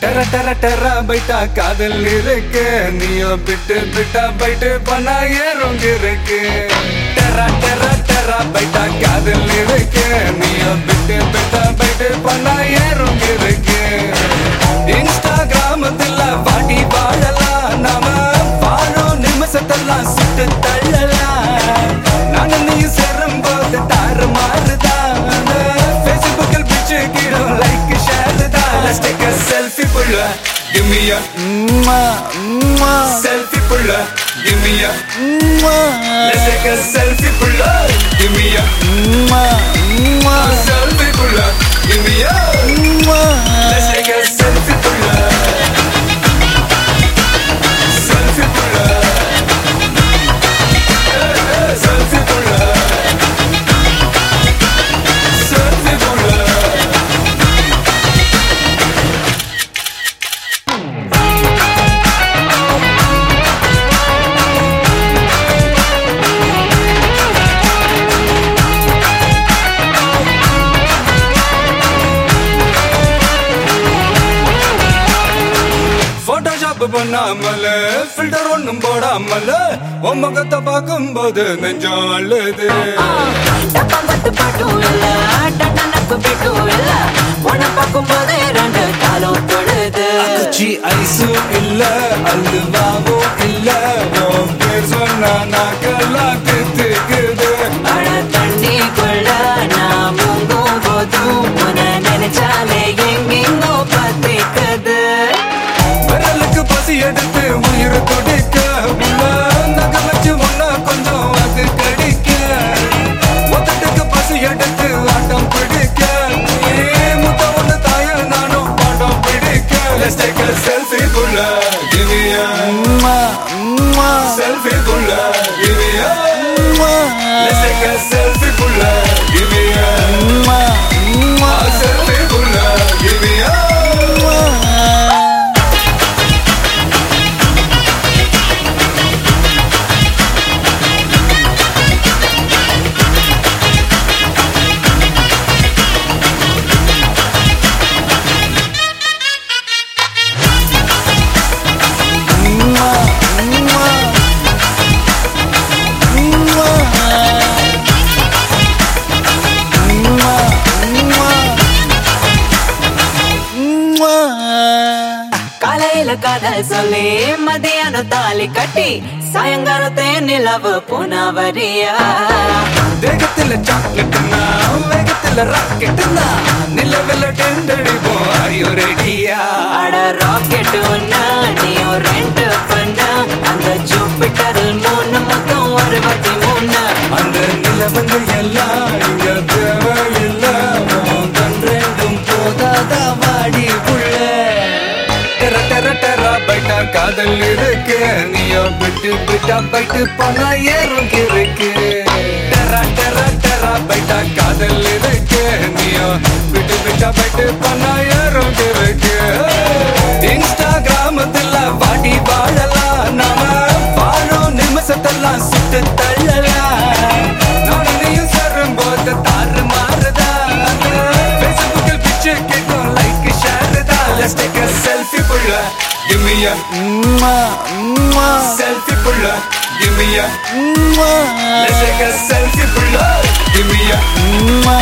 டெர டெர டெர பைட்டா காதல் இருக்கு நீயோ பிட்டு பிட்டா பைட்டு பண்ணா ஏறும் இருக்கு டெர டெர டெர பைட்டா காதல் இருக்கு நீயோ பிட்டு பிட்டா பைட்டு பண்ணா ஏறும் இருக்கு இன்ஸ்டாகிராமத்துல வாடி வாழலாம் நாம வாழும் நிமிஷத்தெல்லாம் சுட்டு தள்ளலாம் நானும் நீயும் சேரும் போது தாறு மாறுதான் ஃபேஸ்புக்கில் பிச்சு கீழும் லைக் ஷேர் தான் Let's take a selfie pulla give me a selfie pulla give me a Let's take a selfie pulla give me a selfie pulla give me a Let's take a selfie pulla selfie pulla selfie pulla selfie pulla Photoshop பண்ணாமல filter ஒண்ணும் போடாமல உன் முகத்தை பார்க்கும்போது நெஞ்சம் அழுது டப்பம்பட்டு பாட்டும் இல்ல டட்டனக்கு பிட்டும் இல்ல உன்னை பார்க்கும்போது ரெண்டு காலம் தொழுது அக்குச்சி ஐஸும் இல்ல அல்வாவும் இல்ல உன் பேர் சொன்னா நாக்கெல்லாம் தித்துக்குது அட தண்ணிக்குள்ள நான் முங்கும் போதும் உன்னை நினைச்சாலே எங்கெங்கோ பத்திக்குது விரலுக்கு பசி எடுத்து உயிர் துடிக்க உள்ள நகை வச்சு ஒன்னா கொஞ்சம் அது கடிக்க மொத்தத்துக்கு பசி எடுத்து ஆட்டம் பிடிக்க முத்த ஒண்ணு தாய நானும் பாட்டம் பிடிக்க Let's take a selfie pulla give me a selfie pulla give me a Let's take a selfie pulla give me a selfie pulla give me a காலையில காதல் சொல்லி மதியானம் தாலி கட்டி சாயங்காலத்தே நிலவு புனவரியா தேகத்துல சாக்லேட்னா வேகத்துல ராக்கெட்னா நிலவில் டெண்டடிப்போம் ஐயோ ரெடியா அட ராக்கெட் ஒன்னா நீயும் ரெண்டு பண்ண அந்த ஜூபிட்டரில் 3 மொத்தம் 63 அந்த நிலவங்க எல்லாம் இங்க தேவையில்லை கண் ரெண்டும் போதாதா வாடி புள்ள டெர டெர டெர பைட்டா காதல் இருக்கு நீயோ பிட்டு பிட்டா பைட்டு பண்ணா ஏறும் இருக்கு டெர டெர டெர பைட்டா காதல் இருக்கு நீயோ பிட்டு பிட்டா பைட்டு பண்ணா ஏறும் இருக்கு இன்ஸ்டாகிராமத்துல வாடி வாழலாம் நாம வாழும் நிமிஷத்தெல்லாம் சுட்டு தள்ளலாம் நானும் நீயும் சேரும் போது தாறு மாறுதா ஃபேஸ்புக்கில் பிச்சு கேட்கும் லைக் ஷேர் தான் Let's take a selfie pulla give me a selfie pulla give me a Let's take a selfie pulla give me a